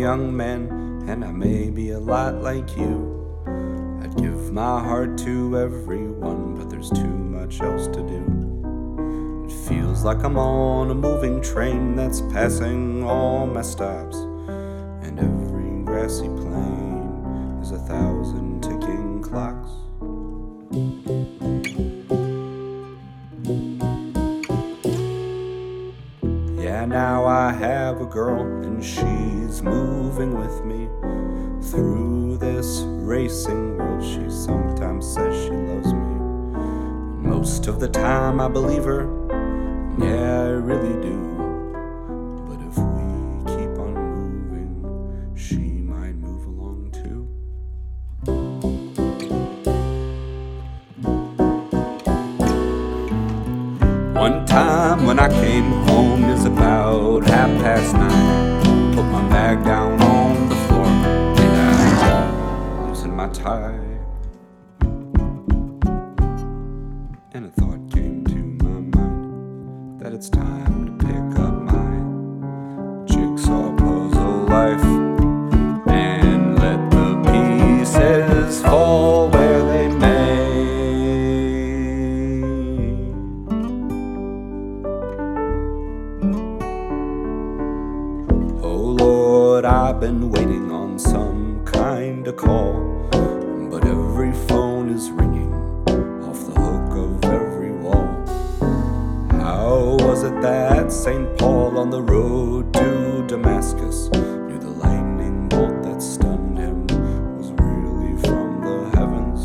young man, and I may be a lot like you. I'd give my heart to everyone, but there's too much else to do. It feels like I'm on a moving train that's passing all my stops, and every grassy plain is 1,000 ticking clocks. Yeah, now I have a girl, and she's moving with me through this racing world. She sometimes says she loves me, and most of the time I believe her. Yeah, I really do. But if we keep on moving, she might move along too. One time when I came home, is about 9:30. Put my bag down on the floor, and I'm losing my tie. And a thought came to my mind that it's time to pick up my jigsaw puzzle life and let the pieces fall where they may. Oh Lord, I've been waiting on some kind of call, but every phone is ringing off the hook of every wall. How was it that St. Paul on the road to Damascus knew the lightning bolt that stunned him was really from the heavens?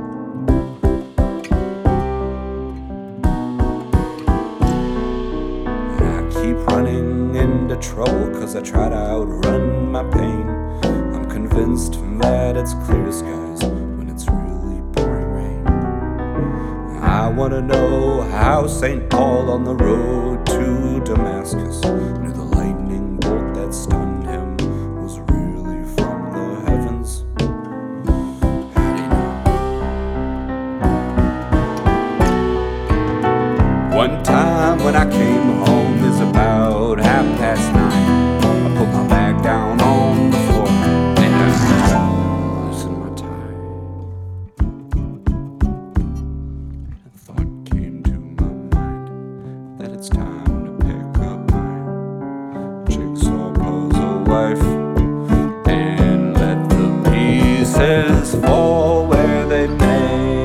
And I keep running into trouble 'cause I try to outrun my pain. I'm convinced that it's clear skies when it's really pouring rain. I wanna know how St. Paul on the road to Damascus knew the lightning bolt that stunned him was really from the heavens. How do you know? One time when I came home, is about 9:30. I put my bag down on the floor, and I'm losing my tie. A thought came to my mind that it's time to pick up my jigsaw puzzle life and let the pieces fall where they may.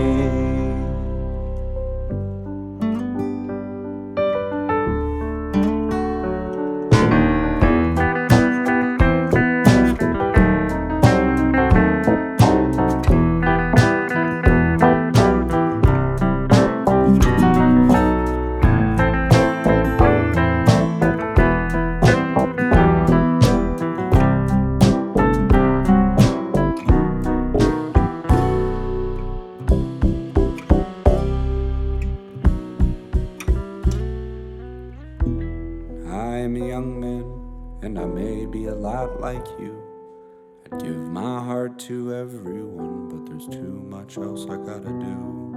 I'm a young man, and I may be a lot like you. I'd give my heart to everyone, but there's too much else I gotta do.